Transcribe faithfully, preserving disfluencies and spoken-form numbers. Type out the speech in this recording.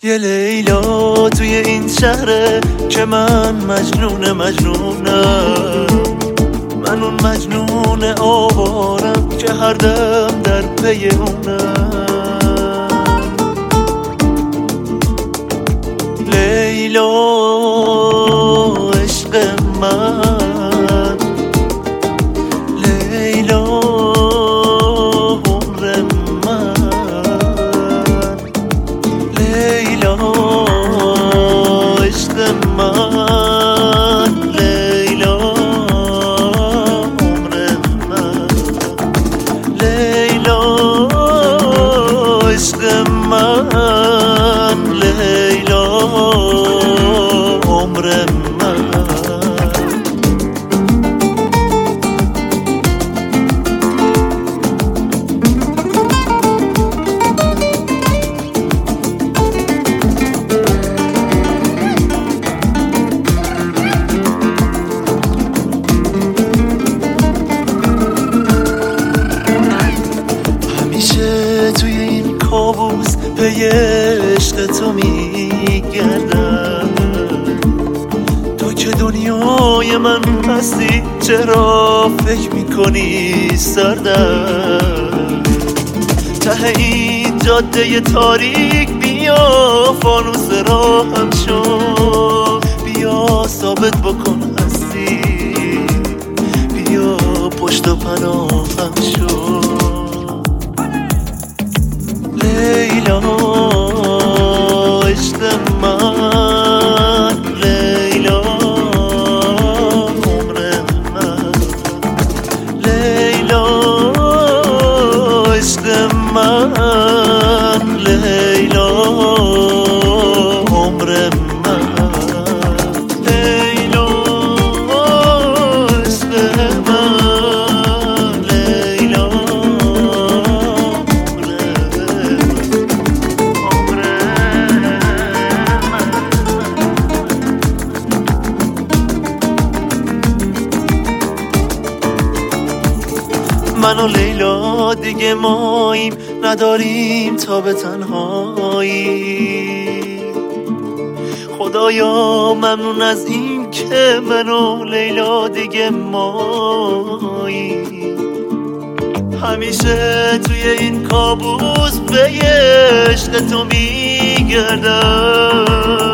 یه لیلا توی این شهره که من مجنون مجنونم، من اون مجنون آوارم که هر دم در پی اونم. لیلا عشق من، لیلا عمر من، لیلا عشق من، لیلا عمر من، لیلا عشق من، لیلا عمر من. همیشه توی این کابوس پی عشق تو میگردم، تو که دنیای من هستی چرا فکر میکنی سردم؟ ته این جاده تاریک بیا فانوس راهم شو، بیا ثابت بکن هستی، بیا پشت و پناهم شو. لیلا عشق من، لیلا عمر من، لیلا عشق من، لیلا عمر من، لیلا عشق من، لیلا من و لیلا دیگه ماییم، نداریم تا به تنهایی. خدایا ممنون از این که من و لیلا دیگه ماییم. همیشه توی این کابوس به عشق تو میگردم،